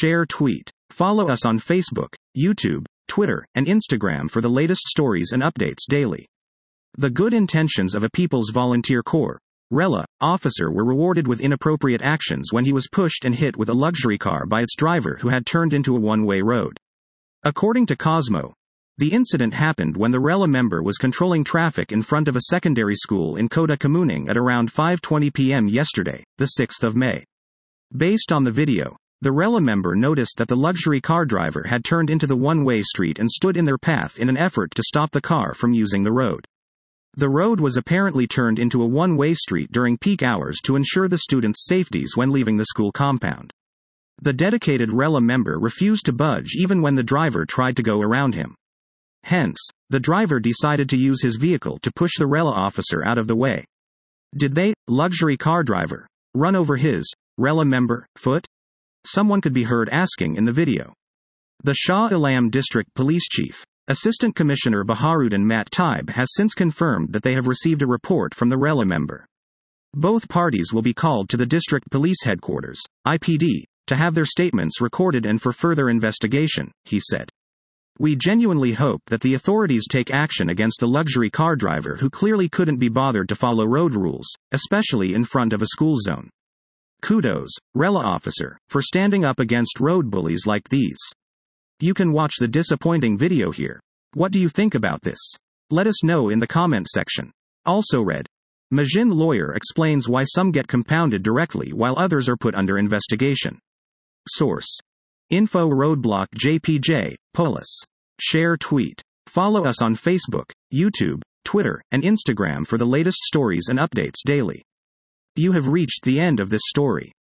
share, tweet. Follow us on Facebook, YouTube, Twitter, and Instagram for the latest stories and updates daily. The good intentions of a People's Volunteer Corps (RELA) officer were rewarded with inappropriate actions when he was pushed and hit with a luxury car by its driver who had turned into a one-way road. According to Cosmo, the incident happened when the RELA member was controlling traffic in front of a secondary school in Kota Kemuning at around 5:20 p.m. yesterday, the 6th of May. Based on the video, the RELA member noticed that the luxury car driver had turned into the one-way street and stood in their path in an effort to stop the car from using the road. The road was apparently turned into a one-way street during peak hours to ensure the students' safeties when leaving the school compound. The dedicated RELA member refused to budge even when the driver tried to go around him. Hence, the driver decided to use his vehicle to push the RELA officer out of the way. Did they, luxury car driver, run over his, RELA member, foot? Someone could be heard asking in the video. The Shah Alam District Police Chief, Assistant Commissioner Baharuddin Mat Taib, has since confirmed that they have received a report from the RELA member. Both parties will be called to the District Police Headquarters, IPD, to have their statements recorded and for further investigation, he said. We genuinely hope that the authorities take action against the luxury car driver who clearly couldn't be bothered to follow road rules, especially in front of a school zone. Kudos, RELA officer, for standing up against road bullies like these. You can watch the disappointing video here. What do you think about this? Let us know in the comment section. Also read. Majin lawyer explains why some get compounded directly while others are put under investigation. Source. Info Roadblock JPJ, Polis. Share, tweet. Follow us on Facebook, YouTube, Twitter, and Instagram for the latest stories and updates daily. You have reached the end of this story.